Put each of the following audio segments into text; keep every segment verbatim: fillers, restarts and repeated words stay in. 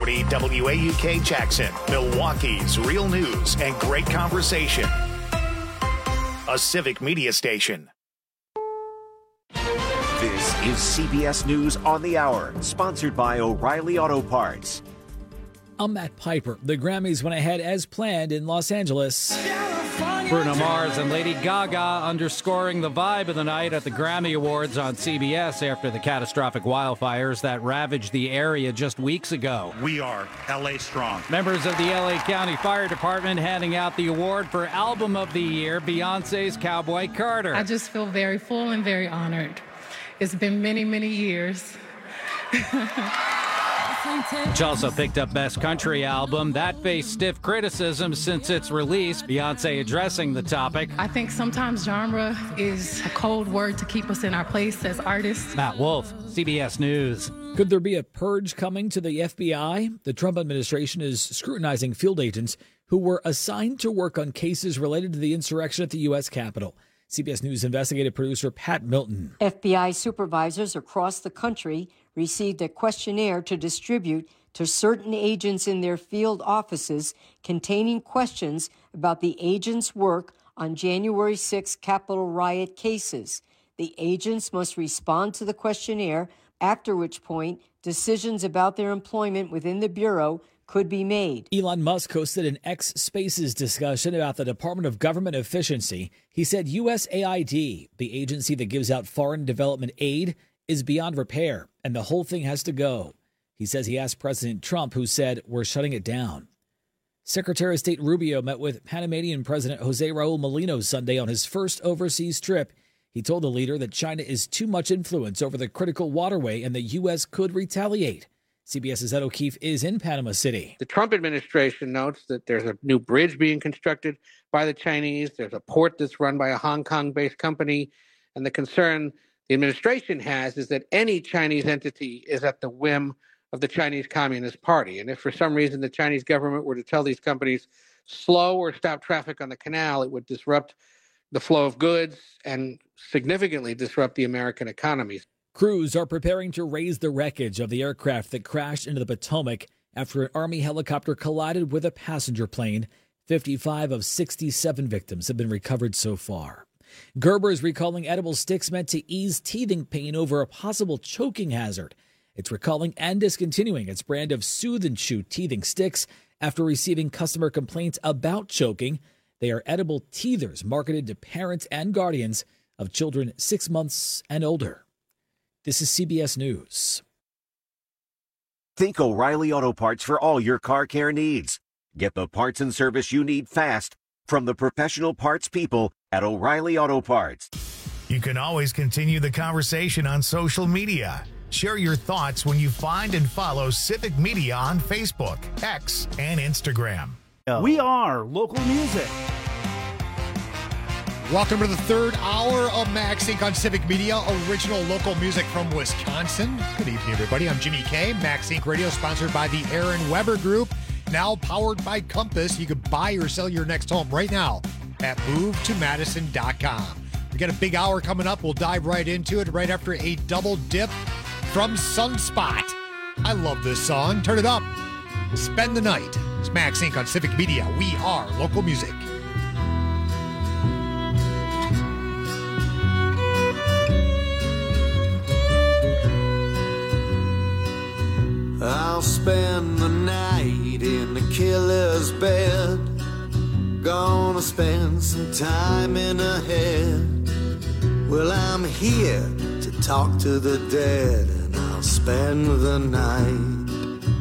forty W A U K Jackson, Milwaukee's real news and great conversation. A civic media station. This is C B S News on the Hour, sponsored by O'Reilly Auto Parts. I'm Matt Piper. The Grammys went ahead as planned in Los Angeles. Bruno Mars and Lady Gaga underscoring the vibe of the night at the Grammy Awards on C B S after the catastrophic wildfires that ravaged the area just weeks ago. We are L A strong. Members of the L A County Fire Department handing out the award for Album of the Year, Beyonce's Cowboy Carter. I just feel very full and very honored. It's been many, many years. Which also picked up Best Country Album. That faced stiff criticism since its release. Beyonce addressing the topic. I think sometimes genre is a cold word to keep us in our place as artists. Matt Wolf, C B S News. Could there be a purge coming to the F B I? The Trump administration is scrutinizing field agents who were assigned to work on cases related to the insurrection at the U S Capitol. C B S News investigative producer Pat Milton. F B I supervisors across the country received a questionnaire to distribute to certain agents in their field offices containing questions about the agents' work on January sixth Capitol riot cases. The agents must respond to the questionnaire, after which point decisions about their employment within the Bureau could be made. Elon Musk hosted an X Spaces discussion about the Department of Government Efficiency. He said U S A I D, the agency that gives out foreign development aid, is beyond repair, and the whole thing has to go. He says he asked President Trump, who said, "We're shutting it down." Secretary of State Rubio met with Panamanian President Jose Raul Molino Sunday on his first overseas trip. He told the leader that China is too much influence over the critical waterway and the U S could retaliate. CBS's Ed O'Keefe is in Panama City. The Trump administration notes that there's a new bridge being constructed by the Chinese. There's a port that's run by a Hong Kong-based company. And the concern the administration has is that any Chinese entity is at the whim of the Chinese Communist Party. And if for some reason the Chinese government were to tell these companies slow or stop traffic on the canal, it would disrupt the flow of goods and significantly disrupt the American economy. Crews are preparing to raise the wreckage of the aircraft that crashed into the Potomac after an Army helicopter collided with a passenger plane. fifty-five of sixty-seven victims have been recovered so far. Gerber is recalling edible sticks meant to ease teething pain over a possible choking hazard. It's recalling and discontinuing its brand of Soothe and Chew teething sticks after receiving customer complaints about choking. They are edible teethers marketed to parents and guardians of children six months and older. This is C B S News. Think O'Reilly Auto Parts for all your car care needs. Get the parts and service you need fast from the professional parts people at O'Reilly Auto Parts. You can always continue the conversation on social media. Share your thoughts when you find and follow Civic Media on Facebook, X, and Instagram. We are local music. Welcome to the third hour of MaxInc on Civic Media, original local music from Wisconsin. Good evening, everybody. I'm Jimmy K. MaxInc Radio, sponsored by the Aaron Weber Group, now powered by Compass. You can buy or sell your next home right now at move to madison dot com. We got a big hour coming up. We'll dive right into it right after a double dip from Sunspot. I love this song. Turn it up. Spend the night. It's MaxInc on Civic Media. We are local music. I'll spend the night in the killer's bed. Gonna spend some time in her head. Well, I'm here to talk to the dead, and I'll spend the night.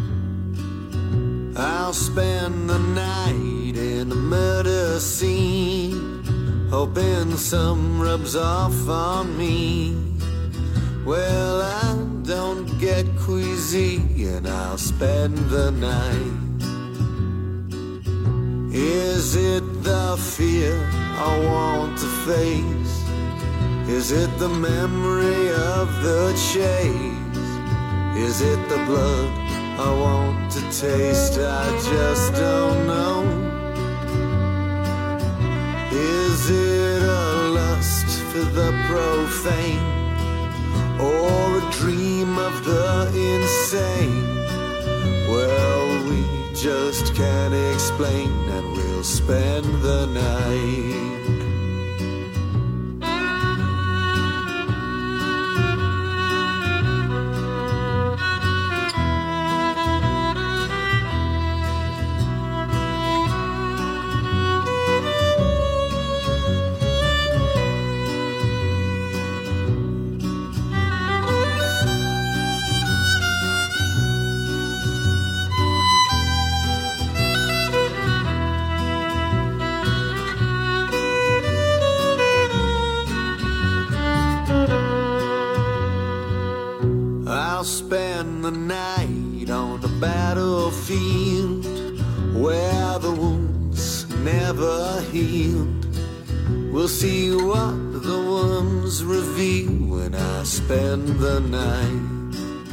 I'll spend the night in a murder scene, hoping some rubs off on me. Well, I don't get queasy, and I'll spend the night. Is it the fear I want to face? Is it the memory of the chase? Is it the blood I want to taste? I just don't know. Is it a lust for the profane, or a dream of the insane? Well, just can't explain, and we'll spend the night. I'll spend the night on the battlefield where the wounds never healed. We'll see what the wounds reveal when I spend the night.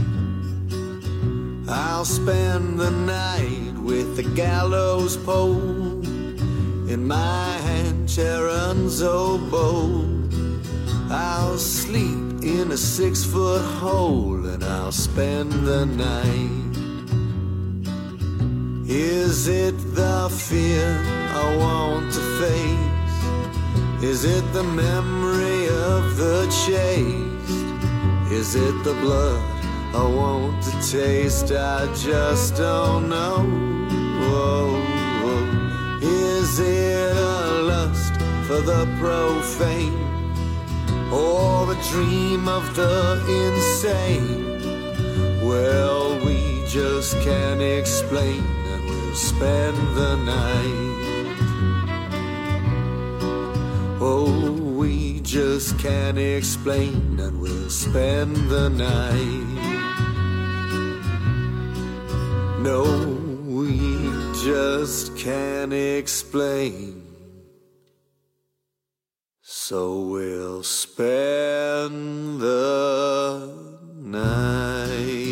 I'll spend the night with the gallows pole in my hand, Charon's oboe. I'll sleep in a six-foot hole and I'll spend the night. Is it the fear I want to face? Is it the memory of the chase? Is it the blood I want to taste? I just don't know. Whoa, whoa. Is it a lust for the profane, or a dream of the insane? Well, we just can't explain, and we'll spend the night. Oh, we just can't explain, and we'll spend the night. No, we just can't explain, so we'll spend the night.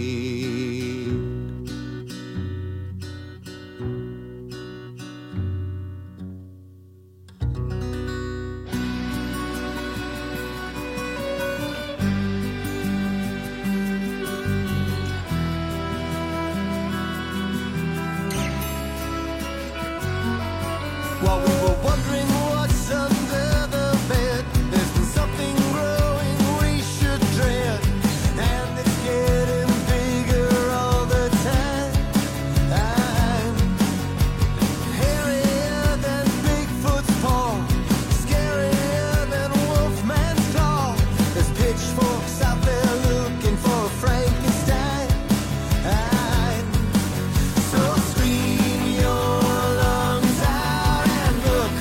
While we were wondering what's under the bed, there's been something growing we should dread, and it's getting bigger all the time. I'm hairier than Bigfoot's paw, scarier than Wolfman's claw. There's pitchforks out there looking for Frankenstein. I'm so scream your lungs out and look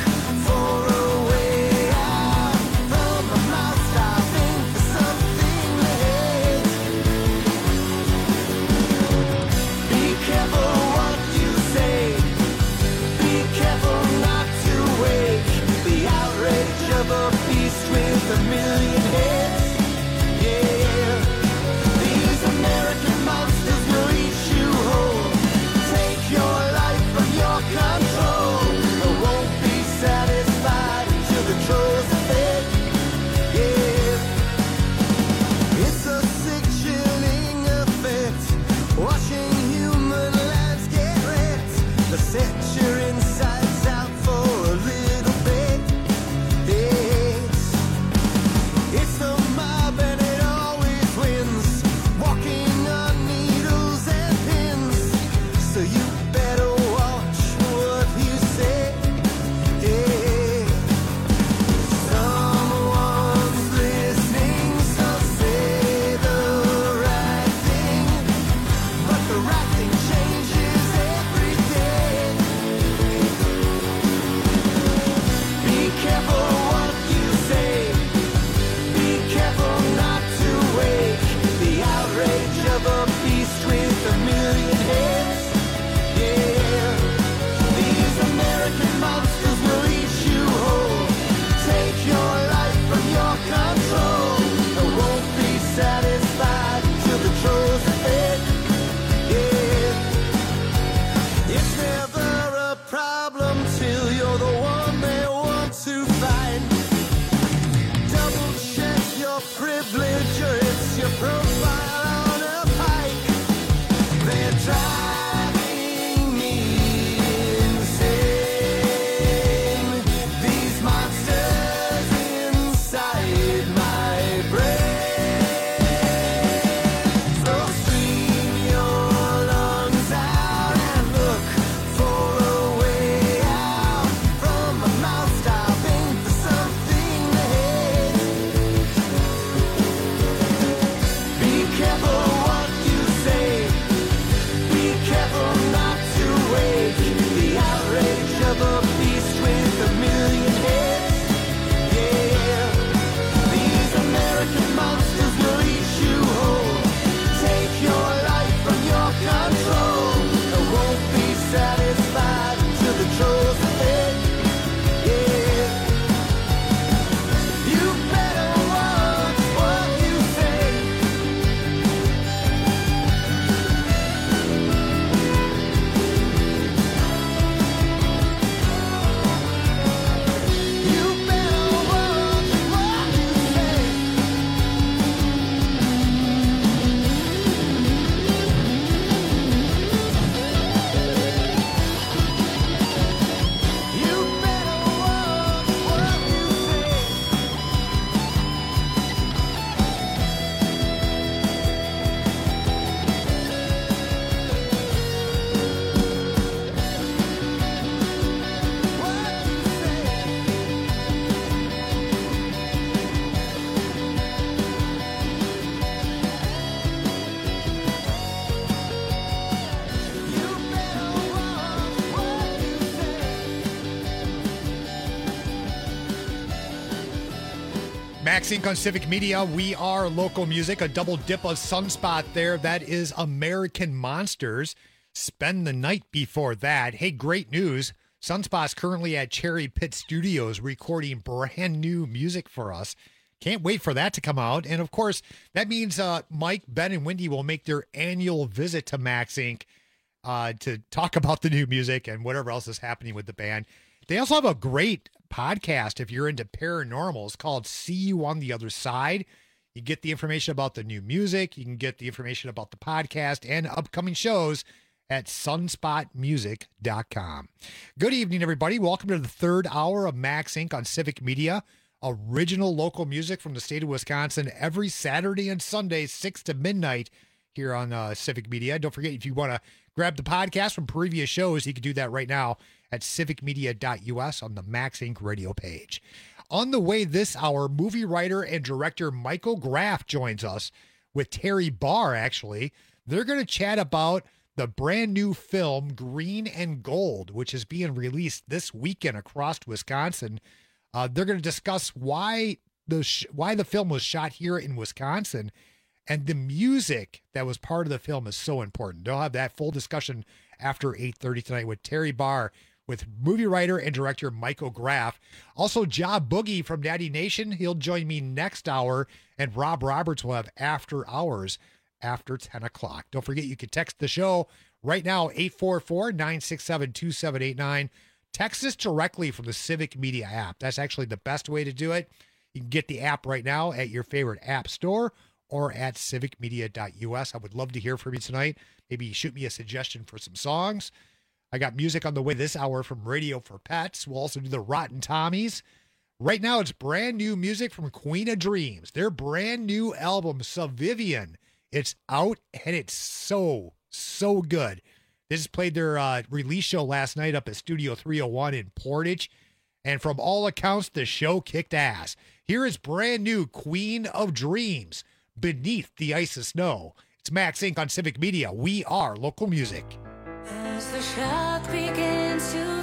Max Inc on Civic Media. We are local music, a double dip of Sunspot there. That is American Monsters. Spend the Night before that. Hey, great news. Sunspot's currently at Cherry Pit Studios recording brand new music for us. Can't wait for that to come out. And of course, that means uh, Mike, Ben, and Wendy will make their annual visit to Max Inc uh, to talk about the new music and whatever else is happening with the band. They also have a great podcast if you're into paranormal. It's called See You on the Other Side. You get the information about the new music. You can get the information about the podcast and upcoming shows at sunspot music dot com. Good evening, everybody. Welcome to the third hour of Max Inc on Civic Media. Original local music from the state of Wisconsin every Saturday and Sunday, six to midnight here on uh, Civic Media. Don't forget, if you want to grab the podcast from previous shows, you can do that right now at civic media dot u s on the Max Inc radio page. On the way this hour, movie writer and director Michael Graff joins us with Terry Barr, actually. They're going to chat about the brand new film Green and Gold, which is being released this weekend across Wisconsin. Uh, they're going to discuss why the sh- why the film was shot here in Wisconsin, and the music that was part of the film is so important. They'll have that full discussion after eight thirty tonight with Terry Barr, with movie writer and director Michael Graff. Also, Ja Boogie from Daddy Nation. He'll join me next hour, and Rob Roberts will have After Hours after ten o'clock. Don't forget, you can text the show right now, eight four four, nine six seven, two seven eight nine. Text us directly from the Civic Media app. That's actually the best way to do it. You can get the app right now at your favorite app store or at civic media dot u s. I would love to hear from you tonight. Maybe shoot me a suggestion for some songs. I got music on the way this hour from Radio for Pets. We'll also do the Rotten Tommies. Right now, it's brand new music from Queen of Dreams. Their brand new album, Subvivian. It's out, and it's so, so good. They just played their uh, release show last night up at Studio three oh one in Portage, and from all accounts, the show kicked ass. Here is brand new Queen of Dreams, Beneath the Ice of Snow. It's Max Inc on Civic Media. We are local music. As the shadow begins to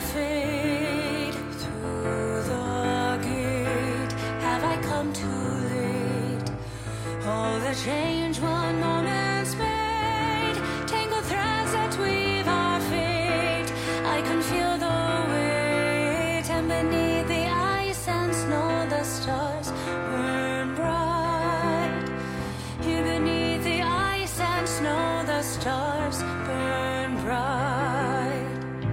fade through the gate, have I come too late? All the change one moment's made, tangled threads that weave our fate. I can feel the weight, and beneath the ice and snow, the stars burn bright. Here beneath the ice and snow, the stars burn bright.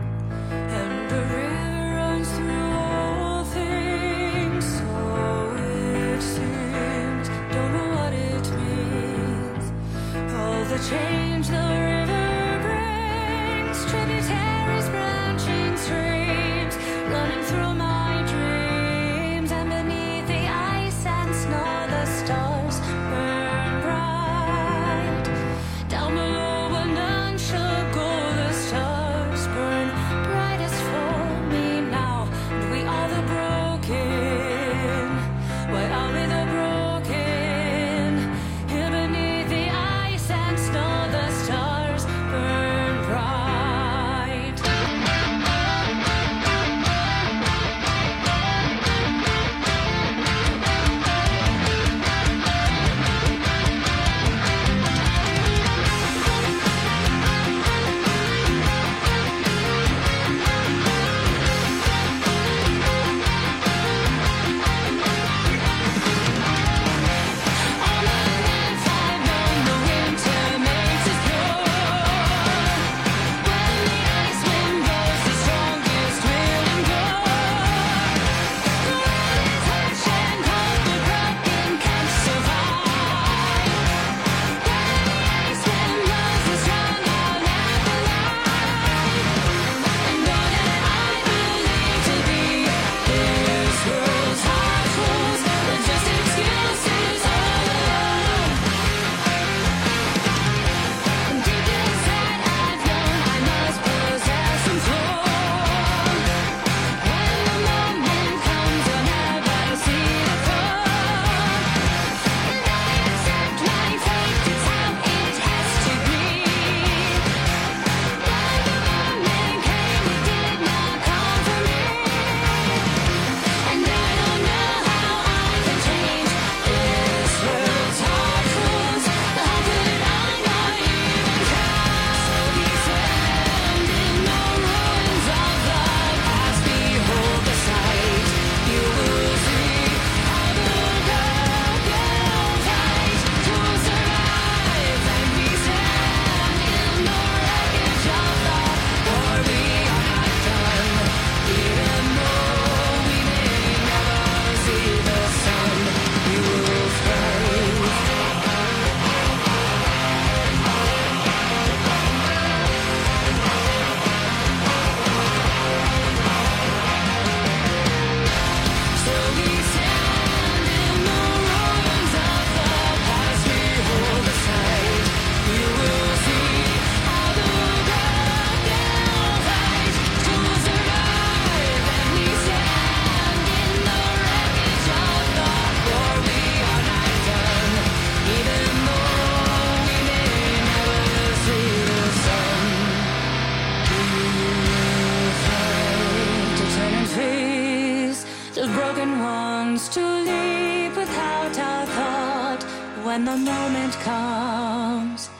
And the river runs through all things, so it seems. Don't know what it means. broken ones to leap without a thought when the moment comes.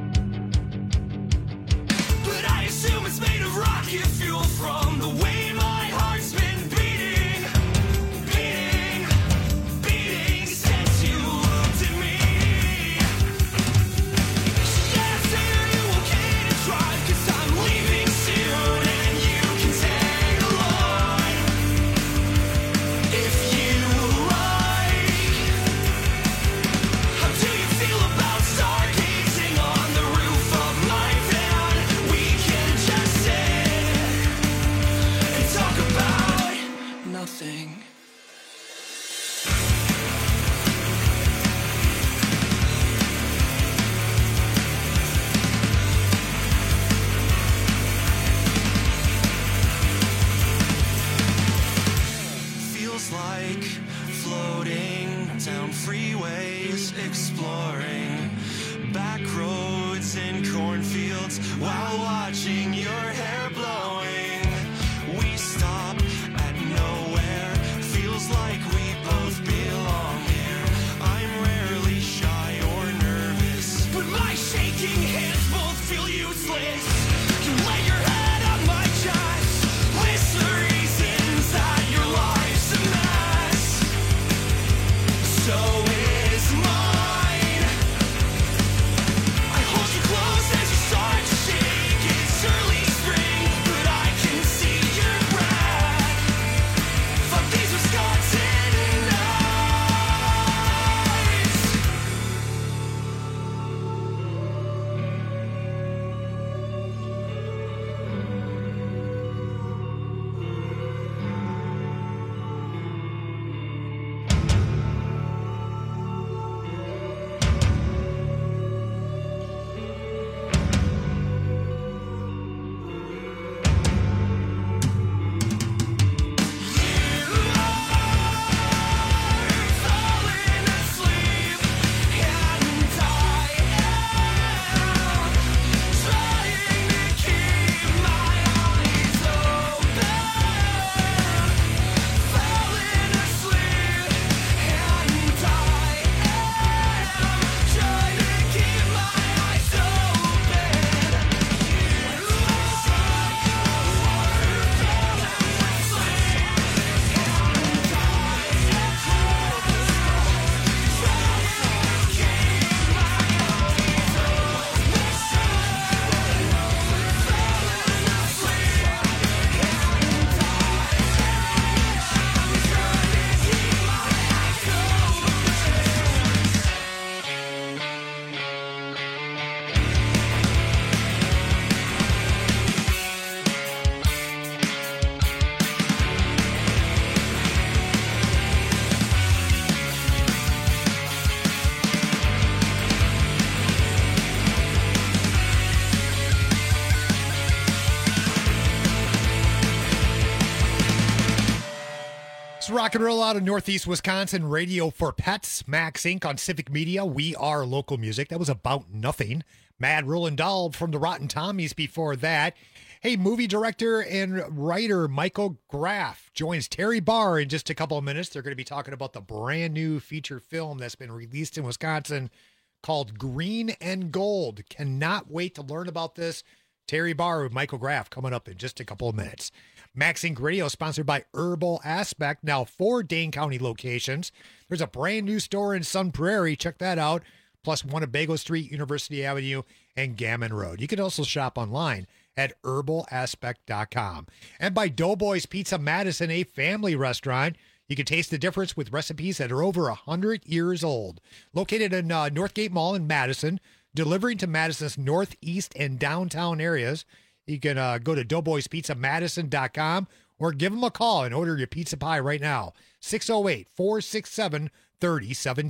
It's made of rocket fuel from the way my cornfields while watching your hair blowing. We stop at nowhere, feels like we both belong here. I'm rarely shy or nervous, but my shaking hands both feel useless. You lay your head on my chest, list the reasons that your life's a mess. So is mine. I hold you close as you start to shake. It's early spring, but I can see your breath. Fuck these Wisconsin nights. It's rock and roll out of Northeast Wisconsin, Radio for Pets, Max Incorporated on Civic Media. We are local music. That was About Nothing. Mad Roland Dahl from the Rotten Tommies before that. Hey, movie director and writer Michael Graff joins Terry Barr in just a couple of minutes. They're going to be talking about the brand new feature film that's been released in Wisconsin called Green and Gold. Cannot wait to learn about this. Terry Barr with Michael Graff coming up in just a couple of minutes. Max Incorporated Radio sponsored by Herbal Aspect, now four Dane County locations. There's a brand new store in Sun Prairie. Check that out. Plus one at Bagel Street, University Avenue, and Gammon Road. You can also shop online at herbal aspect dot com. And by Doughboys Pizza Madison, a family restaurant. You can taste the difference with recipes that are over one hundred years old. Located in uh, Northgate Mall in Madison, delivering to Madison's northeast and downtown areas. You can uh, go to doughboys pizza madison dot com or give them a call and order your pizza pie right now. six oh eight, four six seven, three oh one seven.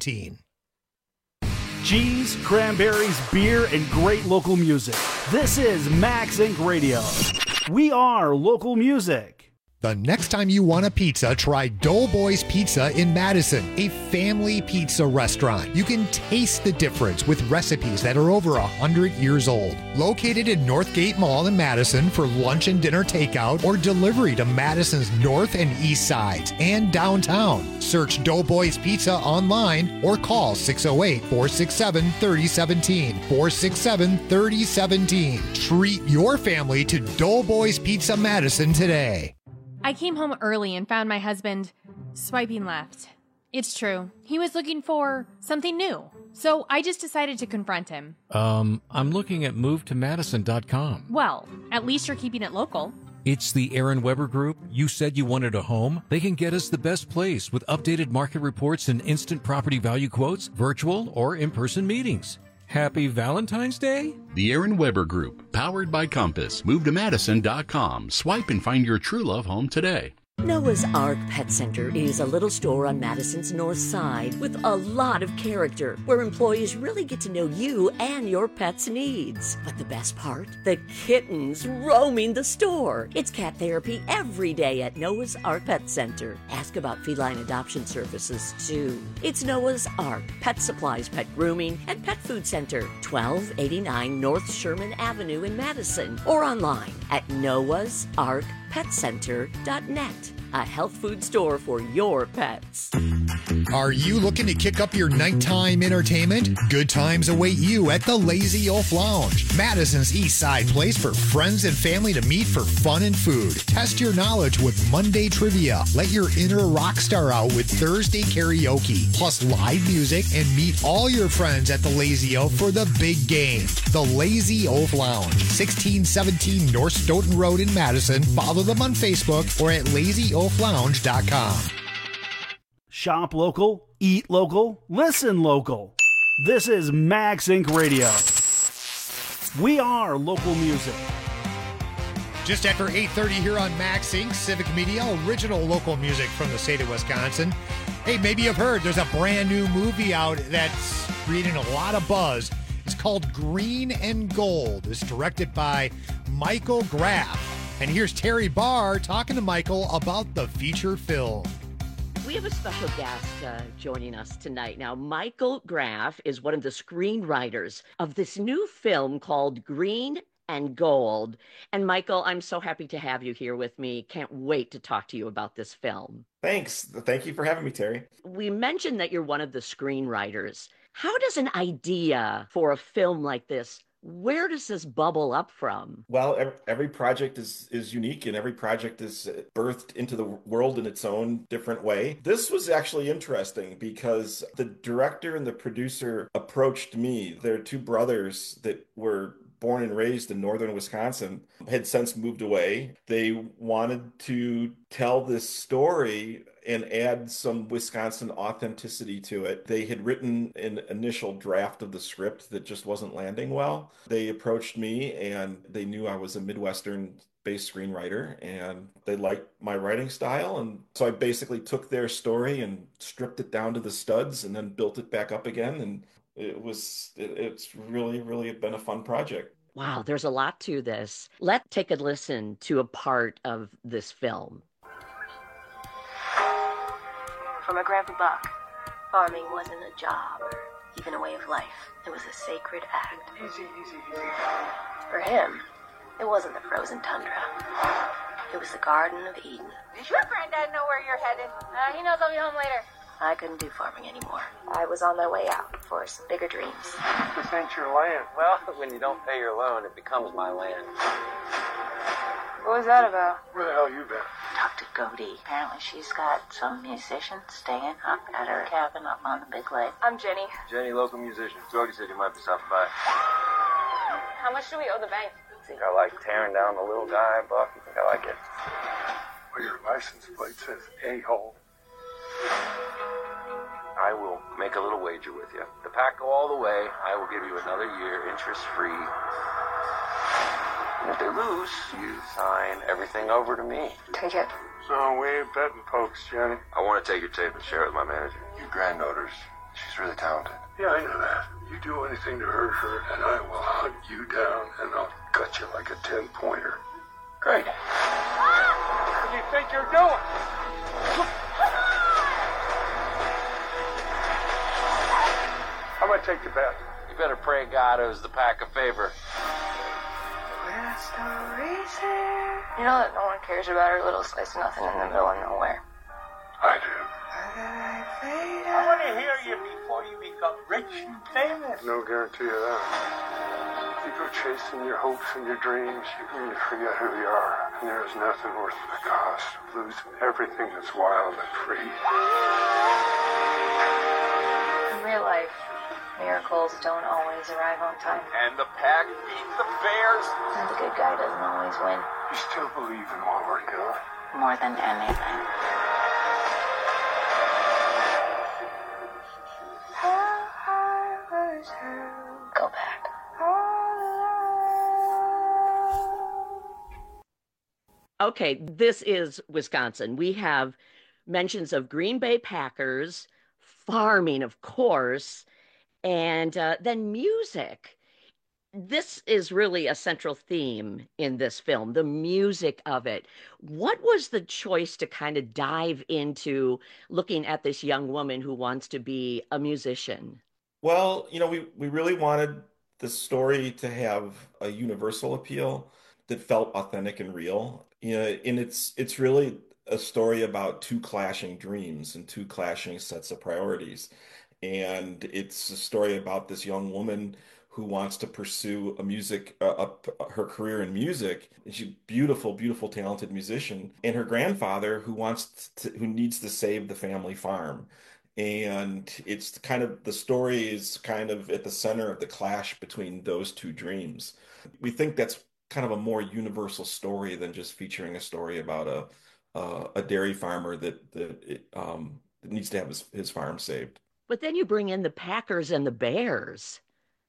Cheese, cranberries, beer, and great local music. This is Max Incorporated Radio. We are local music. The next time you want a pizza, try Doughboys Pizza in Madison, a family pizza restaurant. You can taste the difference with recipes that are over one hundred years old. Located in Northgate Mall in Madison for lunch and dinner takeout or delivery to Madison's north and east sides and downtown. Search Doughboys Pizza online or call six oh eight, four six seven, three oh one seven, four six seven, three oh one seven. Treat your family to Doughboys Pizza Madison today. I came home early and found my husband swiping left. It's true. He was looking for something new. So I just decided to confront him. Um, I'm looking at move to madison dot com. Well, at least you're keeping it local. It's the Aaron Weber Group. You said you wanted a home? They can get us the best place with updated market reports and instant property value quotes, virtual or in-person meetings. Happy Valentine's Day? The Aaron Weber Group, powered by Compass. Move to madison dot com. Swipe and find your true love home today. Noah's Ark Pet Center is a little store on Madison's north side with a lot of character, where employees really get to know you and your pet's needs. But the best part? The kittens roaming the store. It's cat therapy every day at Noah's Ark Pet Center. Ask about feline adoption services, too. It's Noah's Ark Pet Supplies, Pet Grooming, and Pet Food Center, twelve eighty-nine North Sherman Avenue in Madison, or online at noahs ark pet center dot net. A health food store for your pets. Are you looking to kick up your nighttime entertainment? Good times await you at the Lazy Oaf Lounge, Madison's East Side place for friends and family to meet for fun and food. Test your knowledge with Monday trivia. Let your inner rock star out with Thursday karaoke, plus live music, and meet all your friends at the Lazy Oaf for the big game. The Lazy Oaf Lounge, sixteen seventeen North Stoughton Road in Madison. Follow them on Facebook or at lazy oaf lounge dot com. Shop local, eat local, listen local. This is Max Incorporated. Radio. We are local music. Just after eight thirty here on Max Incorporated. Civic Media, original local music from the state of Wisconsin. Hey, maybe you've heard there's a brand new movie out that's creating a lot of buzz. It's called Green and Gold. It's directed by Michael Graff. And here's Terry Barr talking to Michael about the feature film. We have a special guest uh, joining us tonight. Now, Michael Graff is one of the screenwriters of this new film called Green and Gold. And Michael, I'm so happy to have you here with me. Can't wait to talk to you about this film. Thanks. Thank you for having me, Terry. We mentioned that you're one of the screenwriters. How does an idea for a film like this, where does this bubble up from? Well, every, every project is is unique, and every project is birthed into the world in its own different way. This was actually interesting because the director and the producer approached me. They're two brothers that were born and raised in northern Wisconsin, had since moved away. They wanted to tell this story and add some Wisconsin authenticity to it. They had written an initial draft of the script that just wasn't landing well. They approached me and they knew I was a Midwestern-based screenwriter and they liked my writing style. And so I basically took their story and stripped it down to the studs and then built it back up again. And it was, it, it's really, really been a fun project. Wow, there's a lot to this. Let's take a listen to a part of this film. For my Grandpa Buck, farming wasn't a job or even a way of life. It was a sacred act. Easy, easy, easy. For him, it wasn't the frozen tundra. It was the Garden of Eden. Does your granddad know where you're headed? Uh, he knows I'll be home later. I couldn't do farming anymore. I was on my way out for some bigger dreams. This ain't your land. Well, when you don't pay your loan, it becomes my land. What was that about? Where the hell you been? Talked to Godie. Apparently she's got some musicians staying up at her cabin up on the big lake. I'm Jenny. Jenny, local musician. Jody said you might be stopping by. How much do we owe the bank? Think I like tearing down the little guy, Buck? You think I like it? Well, your license plate says a-hole. I will make a little wager with you. The pack go all the way, I will give you another year interest-free. And if they lose, you sign everything over to me. Take it. So we ain't betting folks, Jenny. I want to take your tape and share it with my manager. Your granddaughter's, she's really talented. Yeah, I know that. You do anything to hurt her, and I will hunt you down, and I'll cut you like a ten-pointer. Great. What do you think you're doing? I'm gonna take the bet. You better pray God owes the pack a favor. You know that no one cares about her little slice of nothing in the middle of nowhere. I do. I want to hear you before you become rich and famous. No guarantee of that. You go chasing your hopes and your dreams, and you forget who you are. And there is nothing worth the cost of losing everything that's wild and free. In real life, miracles don't always arrive on time. And the pack beats the bears. And the good guy doesn't always win. You still believe in what we're doing? More than anything. Go back. Okay, this is Wisconsin. We have mentions of Green Bay Packers, farming, of course, and uh, then music. This is really a central theme in this film, the music of it. What was the choice to kind of dive into looking at this young woman who wants to be a musician? Well, you know, we, we really wanted the story to have a universal appeal that felt authentic and real. You know, and it's it's really a story about two clashing dreams and two clashing sets of priorities. And it's a story about this young woman who wants to pursue a music, uh, up her career in music. And she's a beautiful, beautiful, talented musician. And her grandfather who wants to, who needs to save the family farm. And it's kind of the story is kind of at the center of the clash between those two dreams. We think that's kind of a more universal story than just featuring a story about a uh, a dairy farmer that that, um, that needs to have his, his farm saved. But then you bring in the Packers and the Bears.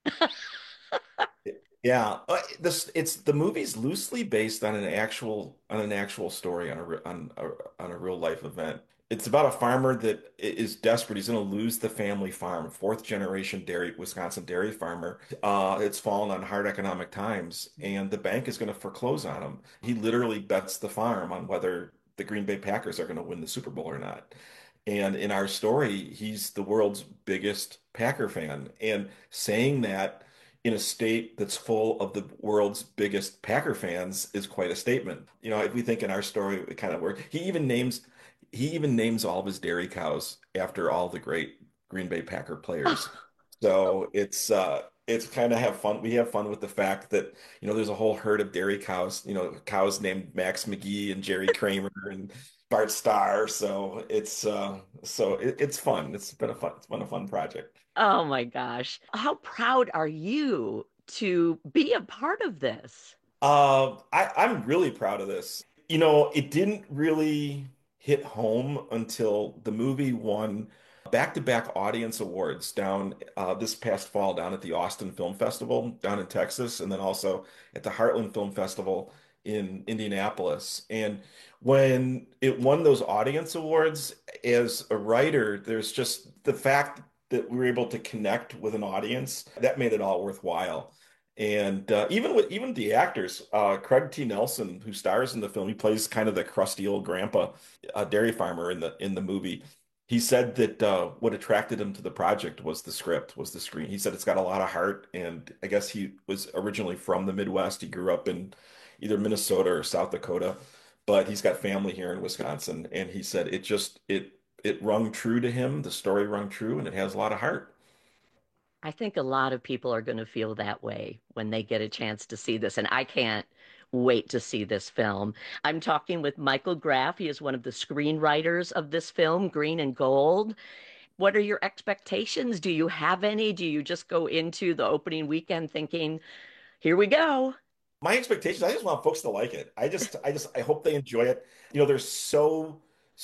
Yeah, uh, this it's the movie's loosely based on an actual on an actual story on a re- on a, on a real life event. It's about a farmer that i- is desperate. He's going to lose the family farm, fourth generation dairy Wisconsin dairy farmer. Uh, it's fallen on hard economic times, and the bank is going to foreclose on him. He literally bets the farm on whether the Green Bay Packers are going to win the Super Bowl or not. And in our story, he's the world's biggest Packer fan. And saying that in a state that's full of the world's biggest Packer fans is quite a statement. You know, if we think in our story, it kind of works. He even names he even names all of his dairy cows after all the great Green Bay Packer players. So it's uh it's kind of have fun. We have fun with the fact that, you know, there's a whole herd of dairy cows, you know, cows named Max McGee and Jerry Kramer and Bart Starr. So it's uh so it, it's fun. It's been a fun it's been a fun project. Oh my gosh. How proud are you to be a part of this? Uh, I, I'm really proud of this. You know, it didn't really hit home until the movie won back-to-back audience awards down uh, this past fall down at the Austin Film Festival down in Texas, and then also at the Heartland Film Festival in Indianapolis. And when it won those audience awards, as a writer, there's just the fact that we were able to connect with an audience that made it all worthwhile. And uh, even with even the actors, uh, Craig T. Nelson, who stars in the film, he plays kind of the crusty old grandpa, uh, dairy farmer in the in the movie. He said that uh, what attracted him to the project was the script, was the screen. He said it's got a lot of heart, and I guess he was originally from the Midwest. He grew up in either Minnesota or South Dakota, but he's got family here in Wisconsin. And he said it just it it rung true to him. The story rung true, and it has a lot of heart. I think a lot of people are going to feel that way when they get a chance to see this, and I can't wait to see this film. I'm talking with Michael Graff. He is one of the screenwriters of this film, Green and Gold. What are your expectations? Do you have any? Do you just go into the opening weekend thinking, here we go? My expectations, I just want folks to like it. I just, I just, I hope they enjoy it. You know, there's so,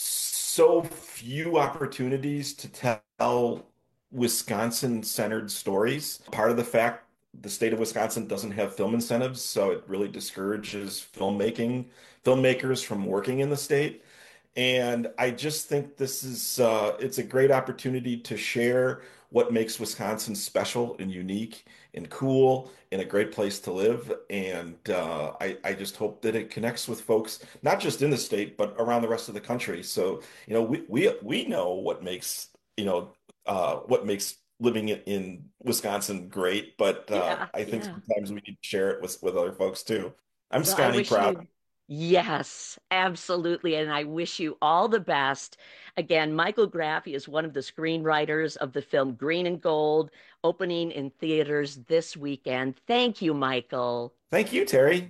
so few opportunities to tell Wisconsin-centered stories. Part of the fact the state of Wisconsin doesn't have film incentives, so it really discourages filmmaking, filmmakers from working in the state. And I just think this is uh, it's a great opportunity to share what makes Wisconsin special and unique and cool and a great place to live. And uh, I, I just hope that it connects with folks, not just in the state, but around the rest of the country. So, you know, we we we know what makes, you know, uh, what makes living in, in Wisconsin great, but uh, Yeah, I think yeah. sometimes we need to share it with, with other folks too. I'm Well, I Scotty wish proud. you, yes, absolutely. And I wish you all the best. Again, Michael Graff is one of the screenwriters of the film Green and Gold, opening in theaters this weekend. Thank you, Michael. Thank you, Terry.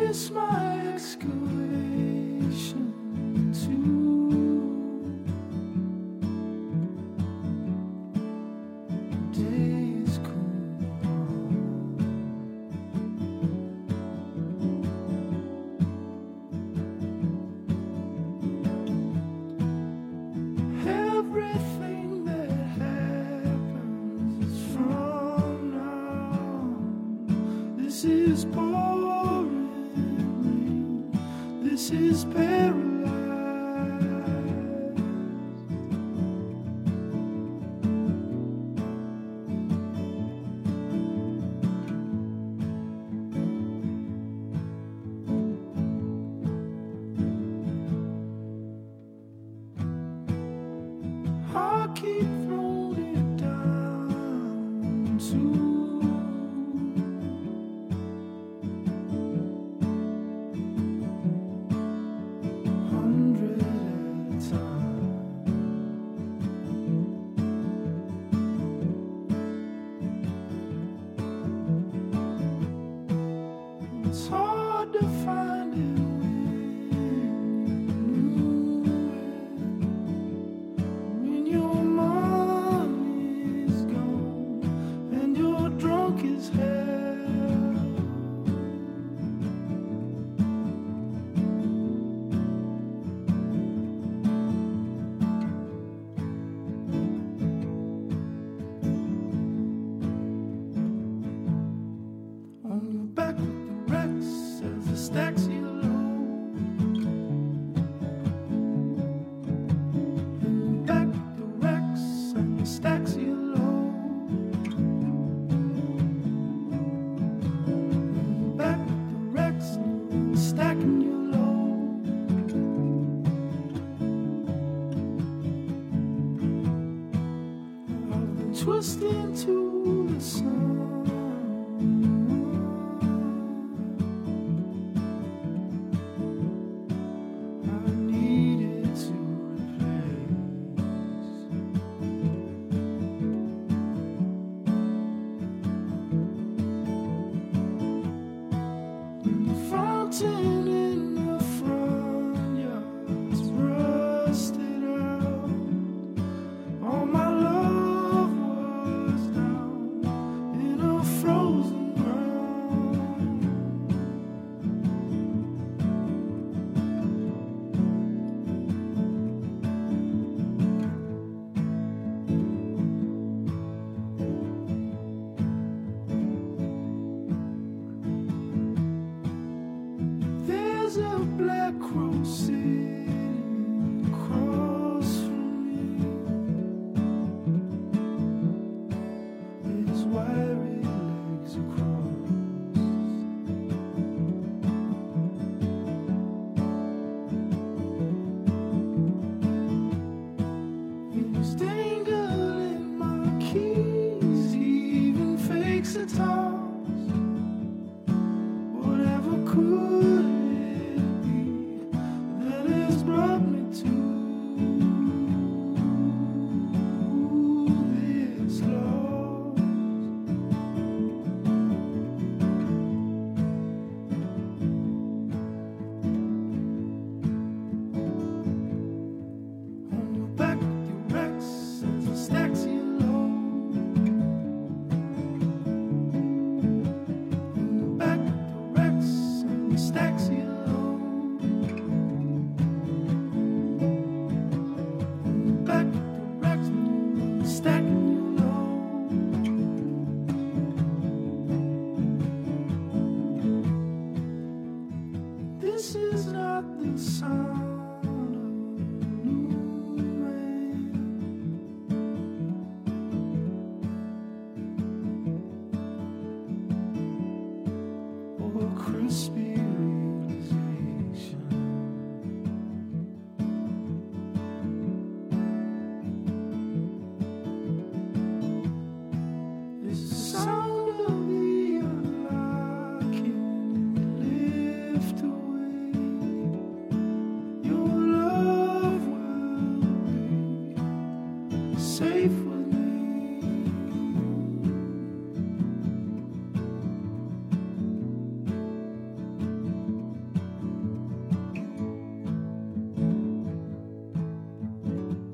miss my excavation too. Days cool on. Everything that happens is from now. This is pouring rain. This is paralyzed. I keep throwing it down too. Hundred at a time. It's hard to find it when your money's gone and you're drunk as hell. On your back with the wrecks as the stacks you low. Back with the wrecks and the stacks you low. Back with the wrecks and the stacking you low. I've been twisting to the sun. I needed to replace. The fountain in the front yard's rusted out. All my love was down in a frozen ground. There's a black crow sitting across from me. His wiry legs are crossed. He's dangling my keys. He even fakes a toss. Whatever could it be that has brought me to this loss? On your back with your wrecks as the stacks you low. In the back with the wrecks and the stacks you low. In the back with the wrecks and the stacking you low. This is not the sound of a new man or a crispy realization. It's the sound of the unlocking and lift away. Your love will be safe with me.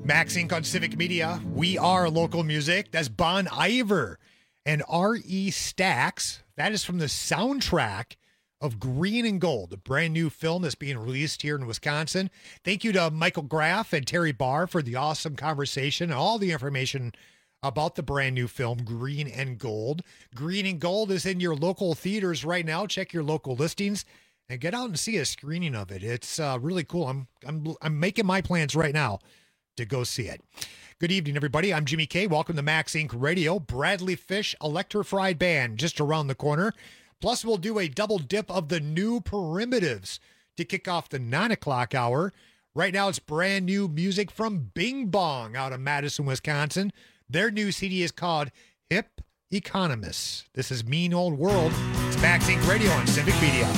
Max Incorporated on Civic Media. We are local music. That's Bon Iver and R E Stax. That is from the soundtrack of Green and Gold, a brand new film that's being released here in Wisconsin. Thank you to Michael Graff and Terry Barr for the awesome conversation and all the information about the brand new film, Green and Gold. Green and Gold is in your local theaters right now. Check your local listings and get out and see a screening of it. It's uh, really cool. I'm, I'm, I'm making my plans right now to go see it. Good evening, everybody. I'm Jimmy K. Welcome to Max Incorporated Radio. Bradley Fish Electrified Band just around the corner. Plus, we'll do a double dip of the new Primitives to kick off the nine o'clock hour. Right now, it's brand new music from Bing Bong out of Madison, Wisconsin. Their new C D is called Hip Economists. This is Mean Old World. It's Max Incorporated Radio on Civic Media.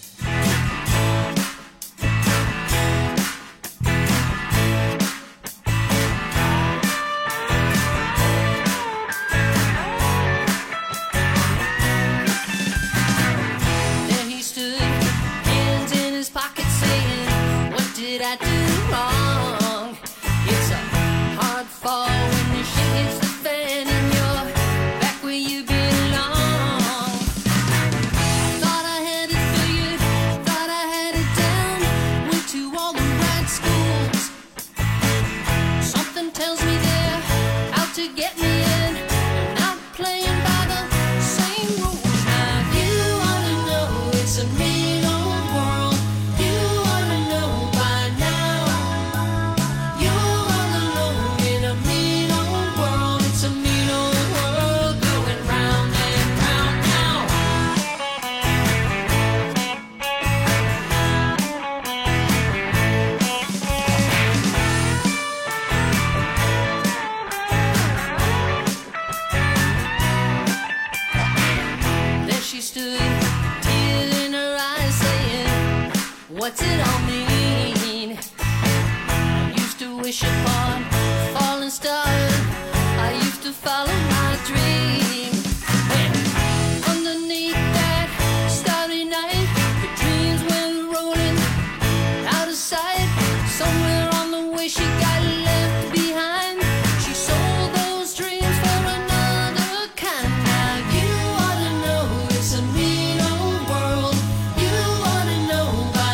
What's it all mean? I used to wish upon a falling star. I used to follow my dream. When underneath that starry night, the dreams went rolling out of sight. Somewhere on the way she got left behind. She sold those dreams for another kind. Now you ought to know it's a mean old world. You ought to know by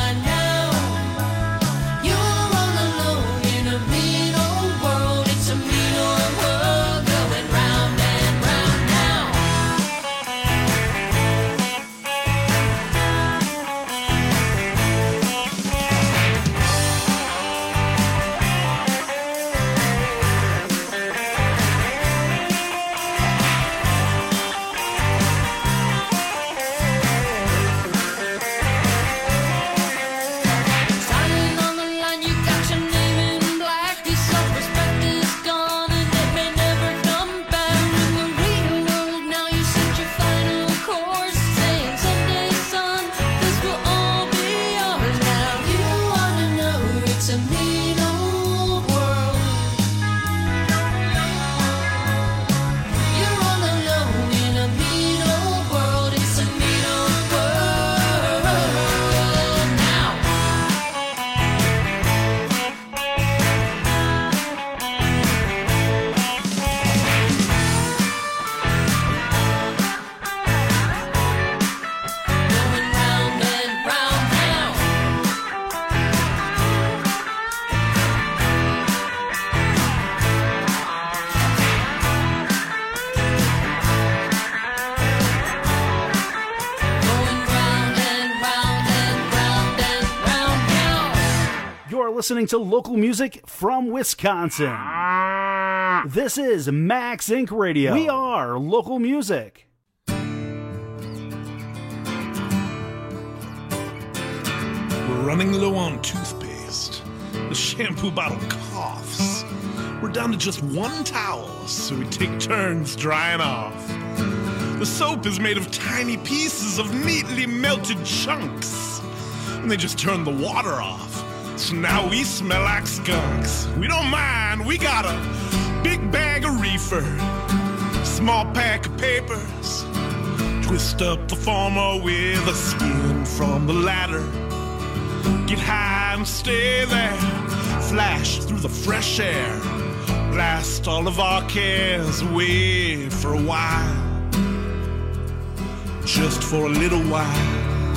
listening to local music from Wisconsin. This is Max Incorporated Radio. We are local music. We're running low on toothpaste. The shampoo bottle coughs. We're down to just one towel, so we take turns drying off. The soap is made of tiny pieces of neatly melted chunks, and they just turn the water off. So now we smell like skunks. We don't mind, we got a big bag of reefer, small pack of papers, twist up the former with a skin from the ladder. Get high and stay there, flash through the fresh air, blast all of our cares away for a while, just for a little while.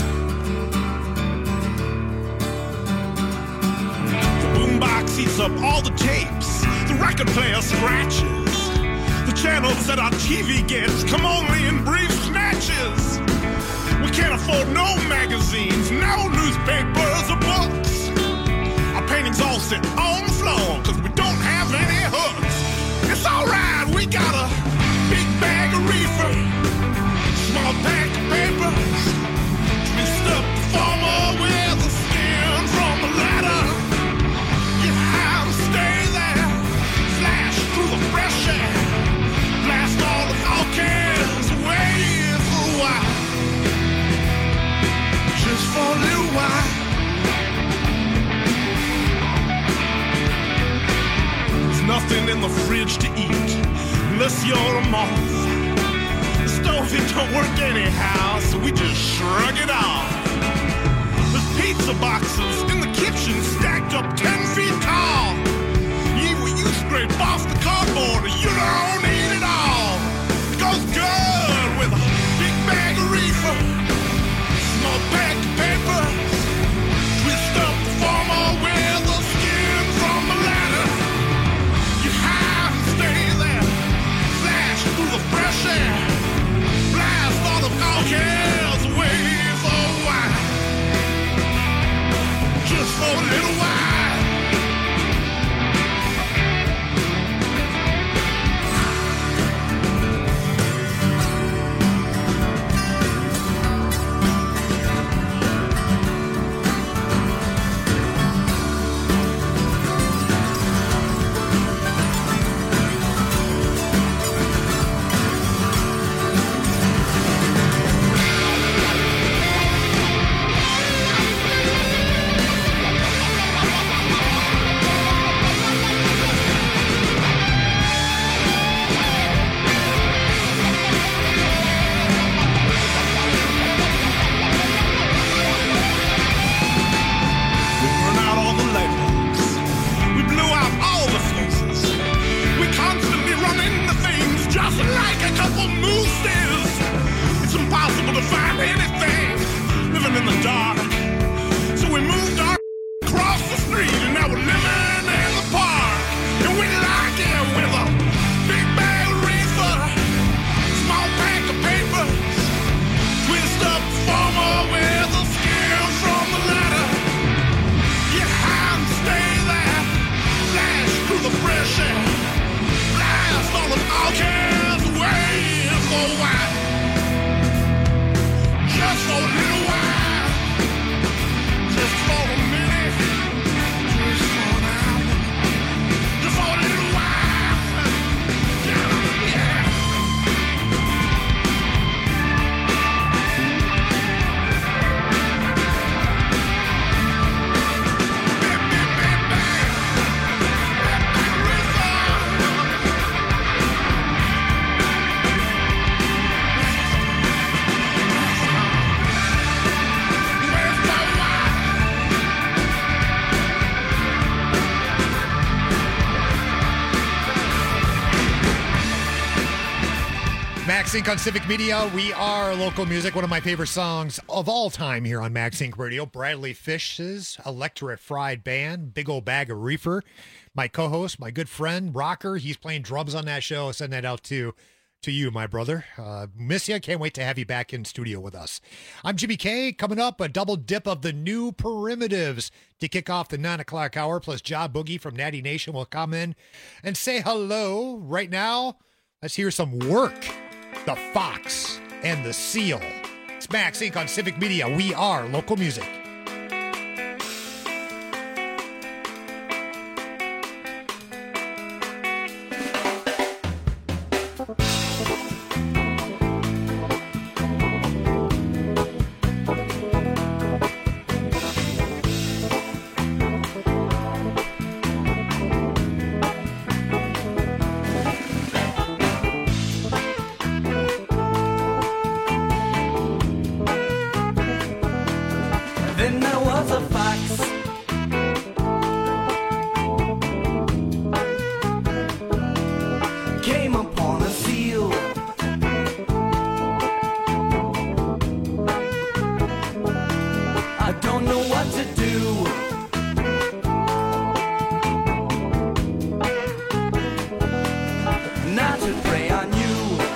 The boombox eats up all the tapes, the record player scratches, the channels that our T V gets come only in brief snatches. We can't afford no magazines, no newspapers or books. Our paintings all sit on the floor, cause we don't have any hooks. It's alright, we got a big bag of reefer, small pack of papers, twist up the former with the skin from the ladder. You have to stay there, flash through the fresh air, blast all the all cares away for a while, just for a little while. Nothing in the fridge to eat unless you're a moth. The stove, it don't work anyhow, so we just shrug it off. There's pizza boxes in the kitchen stacked up ten feet tall. You, you scrape off the cardboard and you don't eat it all. It goes good with a big bag of reefer, small pack of papers, twist up the former with the skin from the ladder. Stay there, flash through the fresh air, blast all the all cares away for a while, just for a little while. MaxInc on Civic Media. We are local music. One of my favorite songs of all time here on MaxInc Radio. Bradley Fish's Electric Fried Band, Big Old Bag of Reefer. My co-host, my good friend, Rocker, he's playing drums on that show. I'll send that out to, to you, my brother. Uh, miss you. Can't wait to have you back in studio with us. I'm Jimmy K. Coming up, a double dip of the new Primitives to kick off the nine o'clock hour, plus Job Boogie from Natty Nation will come in and say hello. Right now, let's hear some work. The Fox and the Seal. It's MaxInc on Civic Media. We are local music. know what to do. Not to prey on you.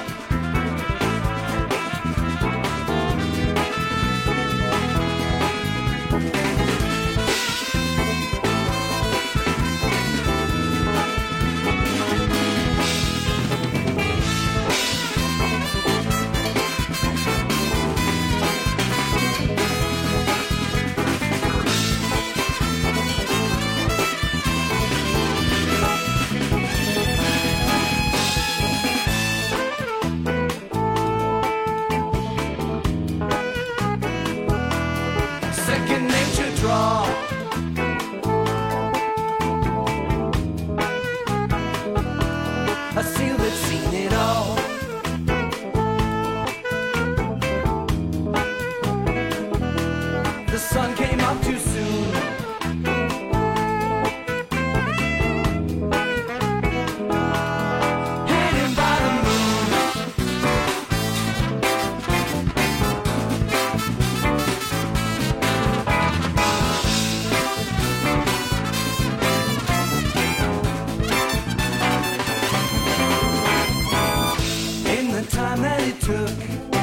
Second nature draw. A seal that's seen it all. The sun came up too soon. Hidden by the moon. In the time that it took,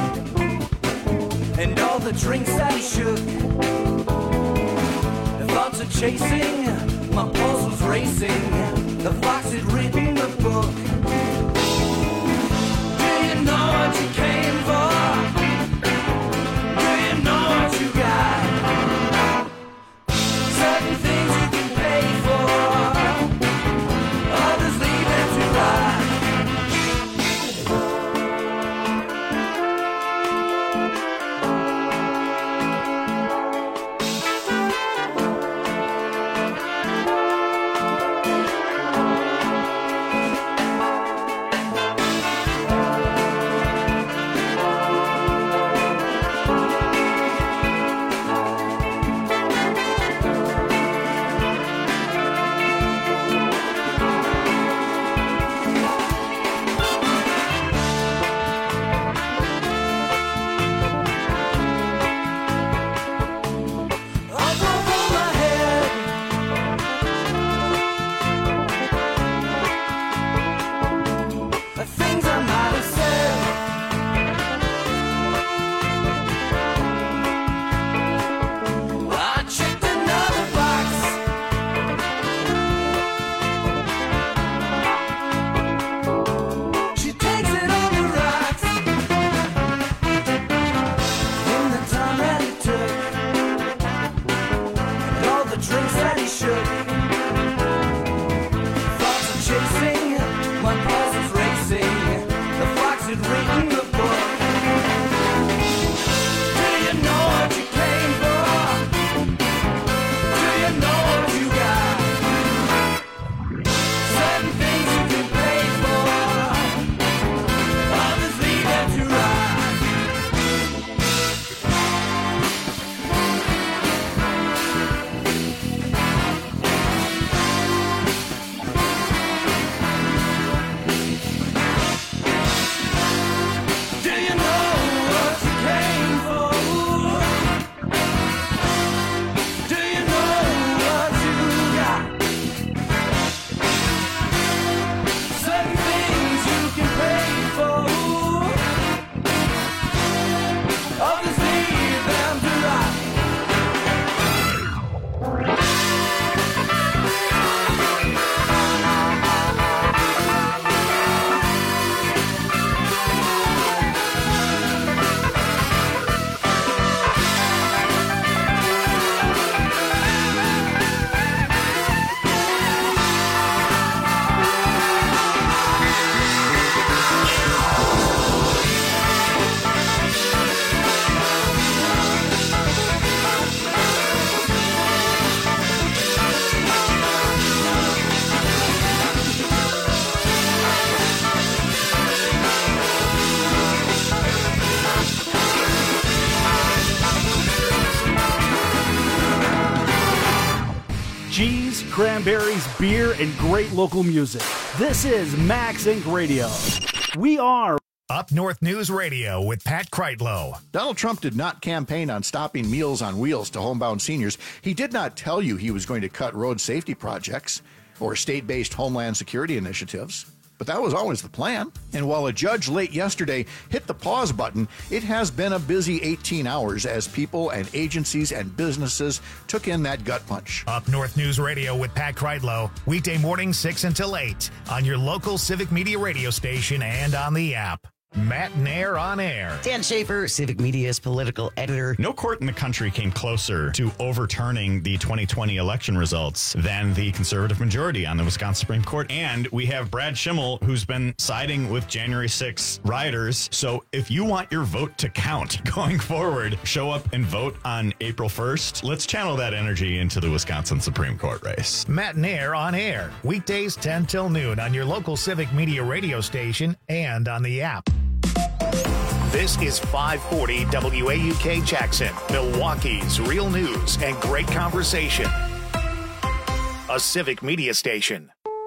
and all the drinks that he shook, the thoughts of chasing, my pulse was racing, the fox had written the book. Do you know what you came for? Do you know what you got? Certain things you can pay for, others leave them to rot. Up over my head, the things I might have said. I checked another box. She takes it on the rocks. In the time that it took, and all the drinks that he shook, thoughts of chasing, my pulse was racing, the fox had written the book. Do you know what you came for? Do you know what you got? Certain things you can pay for, others leave them to rot. Do you know what you came for? Do you know what you got? Certain things you can pay for, others leave them to rot. Cheese, cranberries, beer, and great local music. This is Max Inc Radio. We are Up North News Radio with Pat Kreitlow. Donald Trump did not campaign on stopping Meals on Wheels to homebound seniors. He did not tell you he was going to cut road safety projects or state-based homeland security initiatives. But that was always the plan. And while a judge late yesterday hit the pause button, it has been a busy eighteen hours as people and agencies and businesses took in that gut punch. Up North News Radio with Pat Kreitlow, weekday morning six until eight on your local Civic Media radio station and on the app. Matt Nair on air. Dan Schaefer, Civic Media's political editor. No court in the country came closer to overturning the twenty twenty election results than the conservative majority on the Wisconsin Supreme Court. And we have Brad Schimmel, who's been siding with January sixth rioters. So if you want your vote to count going forward, show up and vote on April first. Let's channel that energy into the Wisconsin Supreme Court race. Matt Nair on air. Weekdays ten till noon on your local Civic Media radio station and on the app. This is five forty W A U K Jackson, Milwaukee's real news and great conversation. A Civic Media station.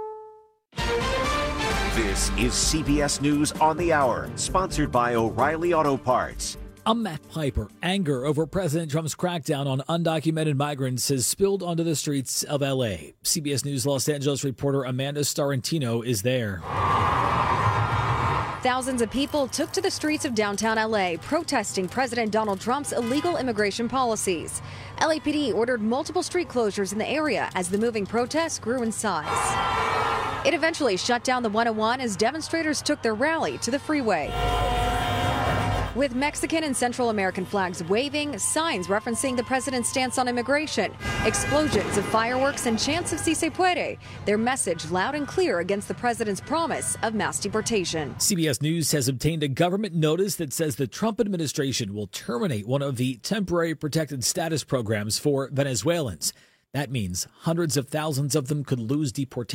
This is C B S News on the Hour, sponsored by O'Reilly Auto Parts. I'm Matt Piper. Anger over President Trump's crackdown on undocumented migrants has spilled onto the streets of L A. C B S News Los Angeles reporter Amanda Starantino is there. Thousands of people took to the streets of downtown L A protesting President Donald Trump's illegal immigration policies. L A P D ordered multiple street closures in the area as the moving protests grew in size. It eventually shut down the one oh one as demonstrators took their rally to the freeway. With Mexican and Central American flags waving, signs referencing the president's stance on immigration, explosions of fireworks and chants of Si Se Puede, their message loud and clear against the president's promise of mass deportation. C B S News has obtained a government notice that says the Trump administration will terminate one of the temporary protected status programs for Venezuelans. That means hundreds of thousands of them could lose deportation.